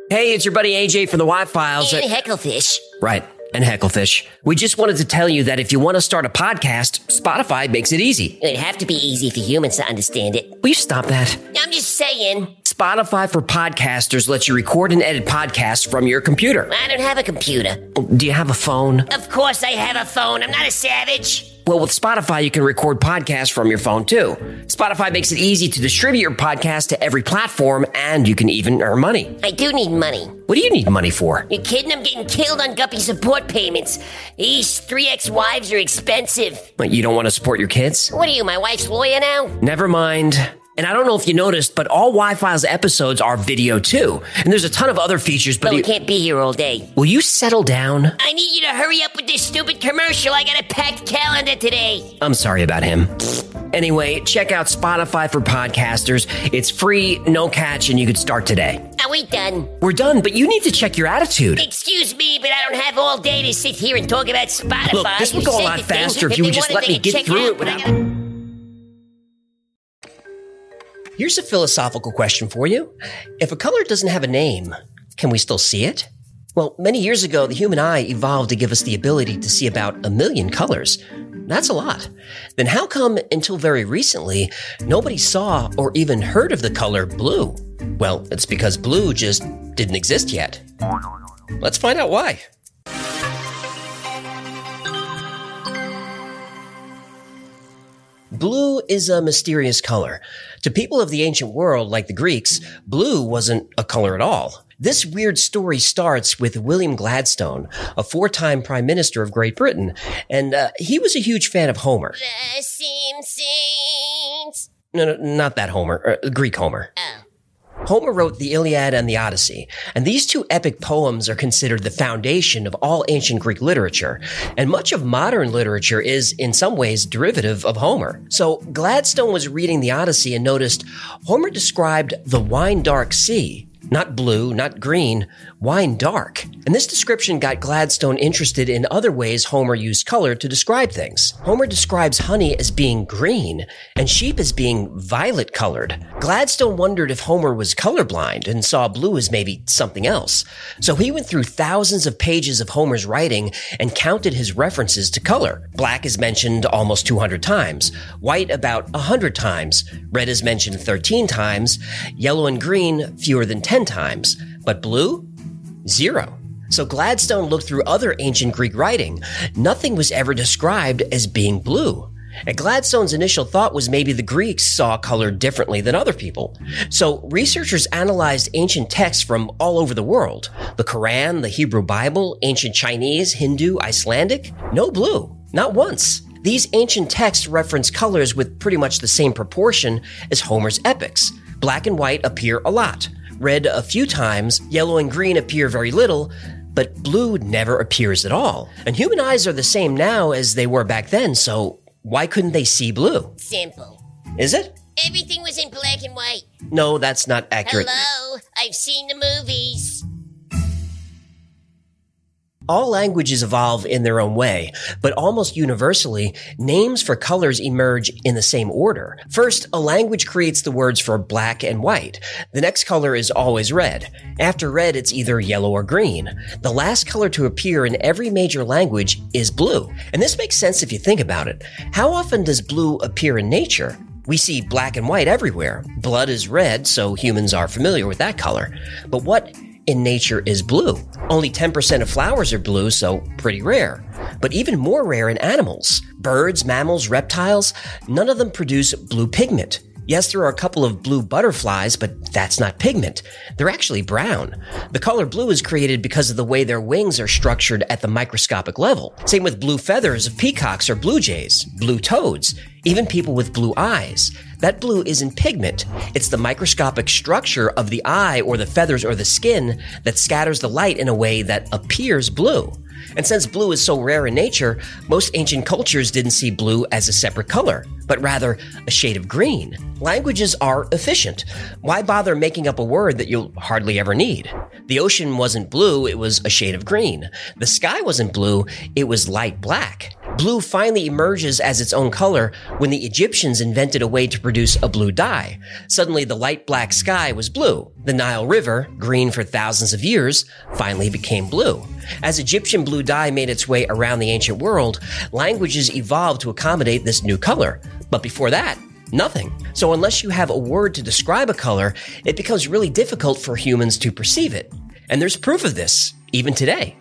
Hey, it's your buddy AJ from the Y-Files. And Hecklefish. Right, and Hecklefish. We just wanted to tell you that if you want to start a podcast, Spotify makes it easy. It'd have to be easy for humans to understand it. Will you stop that? I'm just saying. Spotify for podcasters lets you record and edit podcasts from your computer. I don't have a computer. Do you have a phone? Of course I have a phone. I'm not a savage. Well, with Spotify, you can record podcasts from your phone, too. Spotify makes it easy to distribute your podcast to every platform, and you can even earn money. I do need money. What do you need money for? You kidding? I'm getting killed on Guppy support payments. These 3 ex-wives are expensive. What, you don't want to support your kids? What are you, my wife's lawyer now? Never mind. And I don't know if you noticed, but all Y-Files episodes are video, too. And there's a ton of other features, but... Well, we can't be here all day. Will you settle down? I need you to hurry up with this stupid commercial. I got a packed calendar today. I'm sorry about him. Anyway, check out Spotify for podcasters. It's free, no catch, and you could start today. Are we done? We're done, but you need to check your attitude. Excuse me, but I don't have all day to sit here and talk about Spotify. Look, this would go a lot faster if you would just let me get through it without... Here's a philosophical question for you. If a color doesn't have a name, can we still see it? Well, many years ago, the human eye evolved to give us the ability to see about 1 million colors. That's a lot. Then how come, until very recently, nobody saw or even heard of the color blue? Well, it's because blue just didn't exist yet. Let's find out why. Blue is a mysterious color. To people of the ancient world, like the Greeks, blue wasn't a color at all. This weird story starts with William Gladstone, a 4-time Prime Minister of Great Britain, and he was a huge fan of Homer. The Simpsons. No, not that Homer, Greek Homer. Oh. Homer wrote the Iliad and the Odyssey, and these 2 epic poems are considered the foundation of all ancient Greek literature, and much of modern literature is, in some ways, derivative of Homer. So Gladstone was reading the Odyssey and noticed Homer described the wine-dark sea, not blue, not green, wine dark. And this description got Gladstone interested in other ways Homer used color to describe things. Homer describes honey as being green and sheep as being violet colored. Gladstone wondered if Homer was colorblind and saw blue as maybe something else. So he went through thousands of pages of Homer's writing and counted his references to color. Black is mentioned almost 200 times, white about 100 times, red is mentioned 13 times, yellow and green fewer than 10 times, but blue? 0. So Gladstone looked through other ancient Greek writing. Nothing was ever described as being blue. And Gladstone's initial thought was maybe the Greeks saw color differently than other people. So researchers analyzed ancient texts from all over the world. The Quran, the Hebrew Bible, ancient Chinese, Hindu, Icelandic. No blue. Not once. These ancient texts reference colors with pretty much the same proportion as Homer's epics. Black and white appear a lot. Red a few times, yellow and green appear very little, but blue never appears at all. And human eyes are the same now as they were back then, so why couldn't they see blue? Simple. Is it? Everything was in black and white. No, that's not accurate. Hello? I've seen the movies. All languages evolve in their own way, but almost universally, names for colors emerge in the same order. First, a language creates the words for black and white. The next color is always red. After red, it's either yellow or green. The last color to appear in every major language is blue. And this makes sense if you think about it. How often does blue appear in nature? We see black and white everywhere. Blood is red, so humans are familiar with that color. But what in nature is blue? Only 10% of flowers are blue, so pretty rare. But even more rare in animals. Birds, mammals, reptiles, none of them produce blue pigment. Yes, there are a couple of blue butterflies, but that's not pigment. They're actually brown. The color blue is created because of the way their wings are structured at the microscopic level. Same with blue feathers of peacocks or blue jays, blue toads, even people with blue eyes. That blue isn't pigment. It's the microscopic structure of the eye or the feathers or the skin that scatters the light in a way that appears blue. And since blue is so rare in nature, most ancient cultures didn't see blue as a separate color, but rather a shade of green. Languages are efficient. Why bother making up a word that you'll hardly ever need? The ocean wasn't blue, it was a shade of green. The sky wasn't blue, it was light black. Blue finally emerges as its own color when the Egyptians invented a way to produce a blue dye. Suddenly, the light black sky was blue. The Nile River, green for thousands of years, finally became blue. As Egyptian blue dye made its way around the ancient world, languages evolved to accommodate this new color. But before that, nothing. So unless you have a word to describe a color, it becomes really difficult for humans to perceive it. And there's proof of this, even today.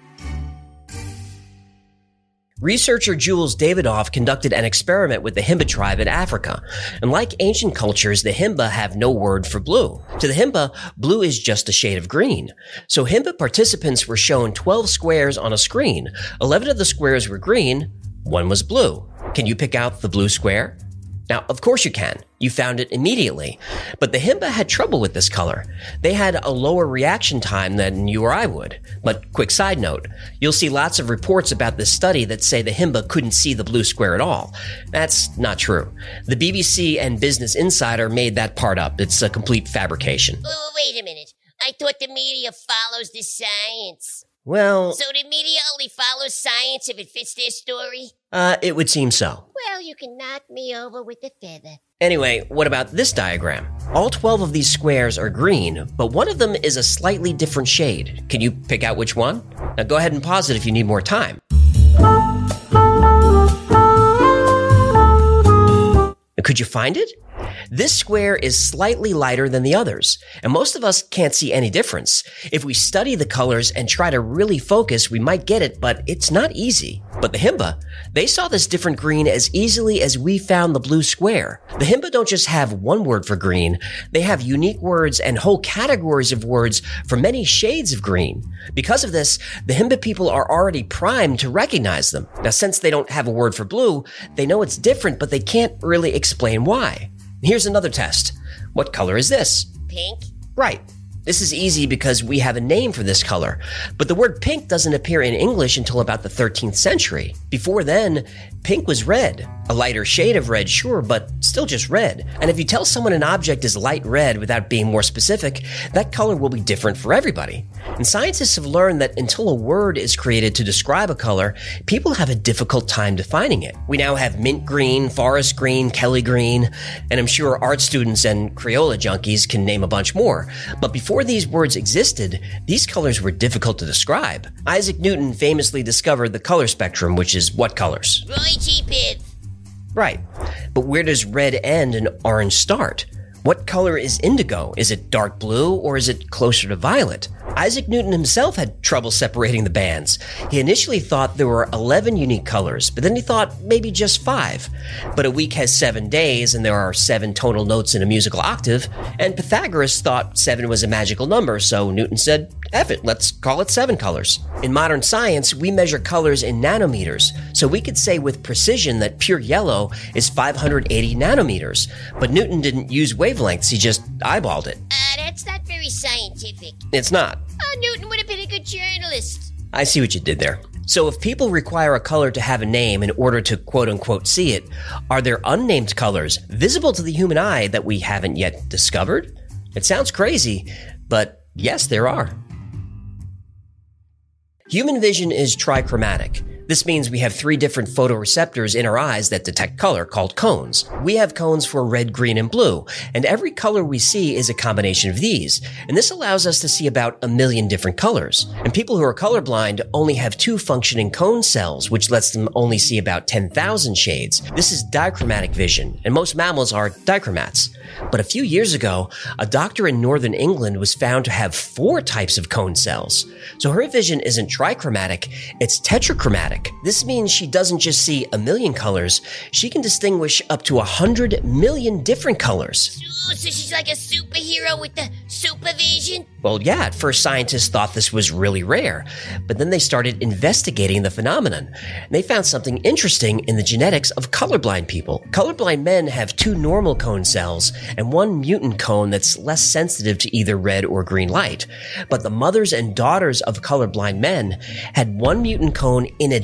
Researcher Jules Davidoff conducted an experiment with the Himba tribe in Africa. And like ancient cultures, the Himba have no word for blue. To the Himba, blue is just a shade of green. So Himba participants were shown 12 squares on a screen. 11 of the squares were green, 1 was blue. Can you pick out the blue square? Now, of course you can. You found it immediately. But the Himba had trouble with this color. They had a lower reaction time than you or I would. But quick side note, you'll see lots of reports about this study that say the Himba couldn't see the blue square at all. That's not true. The BBC and Business Insider made that part up. It's a complete fabrication. Oh, wait a minute. I thought the media follows the science. Well, So the media only follows science if it fits their story? it would seem so. Well, you can knock me over with a feather. Anyway, what about this diagram? All 12 of these squares are green, but one of them is a slightly different shade. Can you pick out which one? Now go ahead and pause it if you need more time. Could you find it? This square is slightly lighter than the others, and most of us can't see any difference. If we study the colors and try to really focus, we might get it, but it's not easy. But the Himba, they saw this different green as easily as we found the blue square. The Himba don't just have one word for green, they have unique words and whole categories of words for many shades of green. Because of this, the Himba people are already primed to recognize them. Now, since they don't have a word for blue, they know it's different, but they can't really explain why. Here's another test. What color is this? Pink? Right. This is easy because we have a name for this color, but the word pink doesn't appear in English until about the 13th century. Before then, pink was red. A lighter shade of red, sure, but still just red. And if you tell someone an object is light red without being more specific, that color will be different for everybody. And scientists have learned that until a word is created to describe a color, people have a difficult time defining it. We now have mint green, forest green, Kelly green, and I'm sure art students and Crayola junkies can name a bunch more. But before these words existed, these colors were difficult to describe. Isaac Newton famously discovered the color spectrum, which is what colors? Roy G. Biv. Right. But where does red end and orange start? What color is indigo? Is it dark blue or is it closer to violet? Isaac Newton himself had trouble separating the bands. He initially thought there were 11 unique colors, but then he thought maybe just 5. But a week has 7 days and there are 7 tonal notes in a musical octave, and Pythagoras thought 7 was a magical number, so Newton said, F it, let's call it 7 colors. In modern science, we measure colors in nanometers, so we could say with precision that pure yellow is 580 nanometers. But Newton didn't use wavelengths, he just eyeballed it. That's not very scientific. It's not. Newton would have been a good journalist. I see what you did there. So if people require a color to have a name in order to quote-unquote see it, are there unnamed colors visible to the human eye that we haven't yet discovered? It sounds crazy, but yes, there are. Human vision is trichromatic. This means we have 3 different photoreceptors in our eyes that detect color, called cones. We have cones for red, green, and blue, and every color we see is a combination of these. And this allows us to see about 1 million different colors. And people who are colorblind only have 2 functioning cone cells, which lets them only see about 10,000 shades. This is dichromatic vision, and most mammals are dichromats. But a few years ago, a doctor in northern England was found to have 4 types of cone cells. So her vision isn't trichromatic, it's tetrachromatic. This means she doesn't just see 1 million colors, she can distinguish up to 100 million different colors. Ooh, so she's like a superhero with the supervision? Well, yeah, at first scientists thought this was really rare, but then they started investigating the phenomenon. And they found something interesting in the genetics of colorblind people. Colorblind men have 2 normal cone cells and 1 mutant cone that's less sensitive to either red or green light. But the mothers and daughters of colorblind men had 1 mutant cone in addition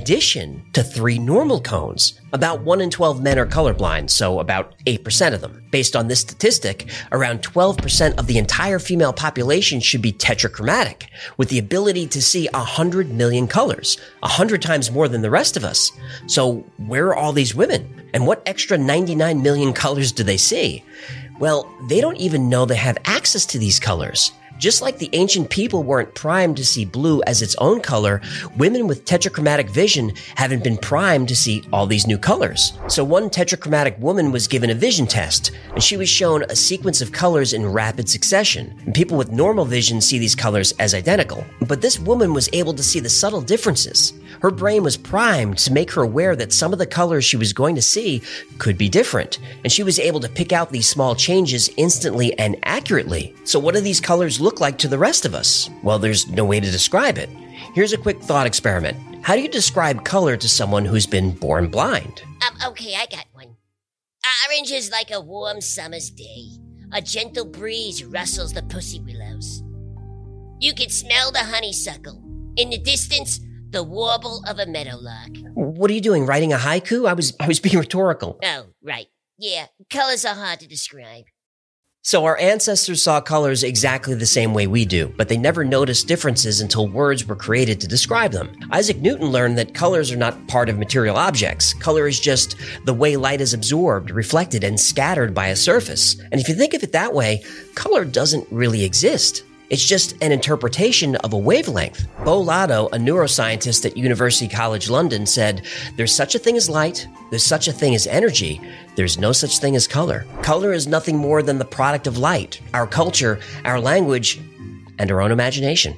addition to 3 normal cones. About 1 in 12 men are colorblind, so about 8% of them. Based on this statistic, around 12% of the entire female population should be tetrachromatic, with the ability to see 100 million colors, 100 times more than the rest of us. So where are all these women? And what extra 99 million colors do they see? Well, they don't even know they have access to these colors. Just like the ancient people weren't primed to see blue as its own color, women with tetrachromatic vision haven't been primed to see all these new colors. So one tetrachromatic woman was given a vision test, and she was shown a sequence of colors in rapid succession. And people with normal vision see these colors as identical. But this woman was able to see the subtle differences. Her brain was primed to make her aware that some of the colors she was going to see could be different, and she was able to pick out these small changes instantly and accurately. So what do these colors look like to the rest of us? Well, there's no way to describe it. Here's a quick thought experiment. How do you describe color to someone who's been born blind? Okay, I got one. Orange is like a warm summer's day. A gentle breeze rustles the pussy willows. You can smell the honeysuckle. In the distance, the warble of a meadowlark. What are you doing, writing a haiku? I was being rhetorical. Oh, right. Yeah, colors are hard to describe. So our ancestors saw colors exactly the same way we do, but they never noticed differences until words were created to describe them. Isaac Newton learned that colors are not part of material objects. Color is just the way light is absorbed, reflected, and scattered by a surface. And if you think of it that way, color doesn't really exist. It's just an interpretation of a wavelength. Bo Lotto, a neuroscientist at University College London, said, "There's such a thing as light, there's such a thing as energy, there's no such thing as color. Color is nothing more than the product of light, our culture, our language, and our own imagination."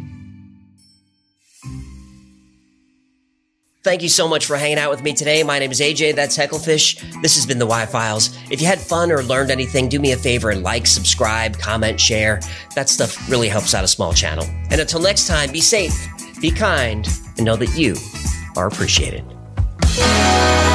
Thank you so much for hanging out with me today. My name is AJ, that's Hecklefish. This has been the Y-Files. If you had fun or learned anything, do me a favor and like, subscribe, comment, share. That stuff really helps out a small channel. And until next time, be safe, be kind, and know that you are appreciated.